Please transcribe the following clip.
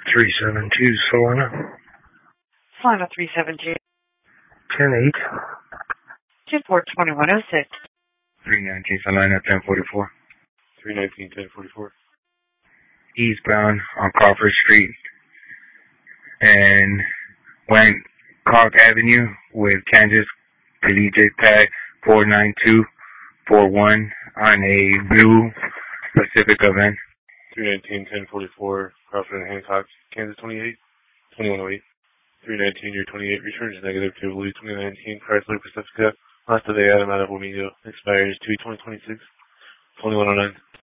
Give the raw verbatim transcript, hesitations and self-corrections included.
three seven two, Solana. Solana three seven two. ten eight. two four two one oh six. three nineteen, Solana ten forty-four. three nineteen, ten forty-four. Eastbound on Crawford Street. And went Clark Avenue with Kansas Collegiate tag four nine two four one on a blue Pacific event. three nineteen, ten forty-four, Crawford and Hancock, Kansas twenty-eight, twenty-one oh eight. three nineteen, year twenty-eight, returns negative to Louis twenty nineteen, Chrysler Pacifica, last of the Adam out of Wamego, expires two twenty twenty-six, twenty-one oh nine.